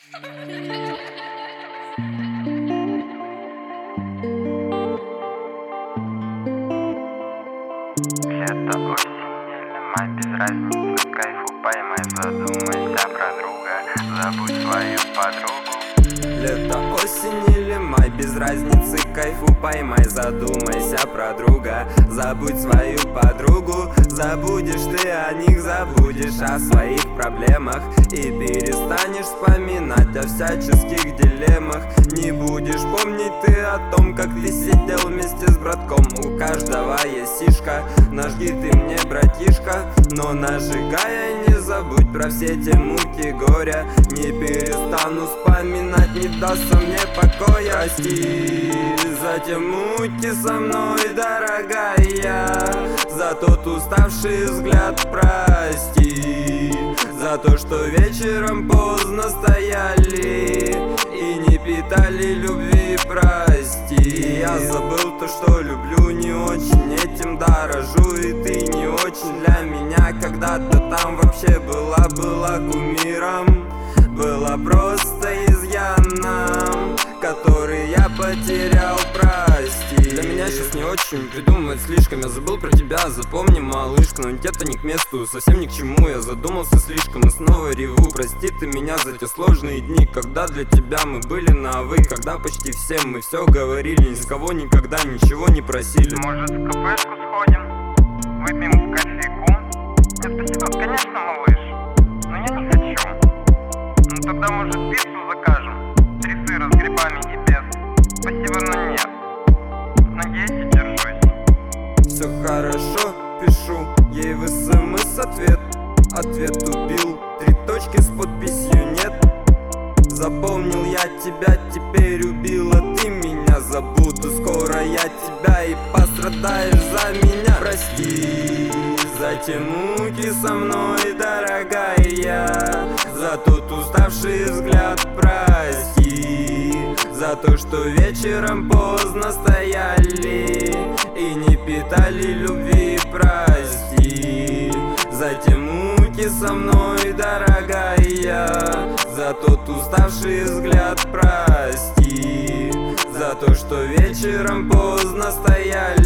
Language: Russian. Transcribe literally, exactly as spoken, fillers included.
Лето, осень или май, без разницы, кайфу поймай, задумайся про друга, забудь свою подругу. Лето, осень или май, без разницы, кайфу поймай, задумайся про друга, забудь свою подругу. Забудешь ты о них, забудешь о своих проблемах и перестанешь вспоминать о всяческих дилеммах. Не будешь помнить ты о том, как ты сидел вместе с братком. У каждого есть сишка, нажги ты мне, братишка, но нажигая не забудь про все те муки горя. Не перестану вспоминать, не дастся мне покоя. Прости за те муки со мной, дорогая, за тот уставший взгляд, прости за то, что вечером поздно стояли и не питали любви, прости. Я забыл то, что люблю, не очень этим дорожу, и ты не очень для меня когда-то там вообще была, была кумиром, была просто изъяном, который я потерял, прости. Для меня сейчас не очень придумывать слишком. Я забыл про тебя, запомни, малышка, но где-то не к месту, совсем ни к чему. Я задумался слишком и снова реву. Прости ты меня за те сложные дни, когда для тебя мы были на «вы», когда почти всем мы все говорили, ни с кого никогда ничего не просили. Может, в кафешку сходим, выпьем кофейку? Нет, спасибо, конечно, малыш, но я не хочу. Ну тогда, может, пиццу закажем? Три сыра с грибами и без. Спасибо, но нет. Надеюсь и держусь. Все хорошо, пишу ей в смс ответ. Ответ убил, три точки с подписью нет. Запомнил я тебя, теперь убила ты меня. Забуду скоро я тебя и пострадаешь за меня. Прости за те муки со мной, дорогая, за тот уставший взгляд, прости за то, что вечером поздно стояли и не питали любви, прости за те муки со мной, дорогая, за тот уставший взгляд, прости за то, что вечером поздно стояли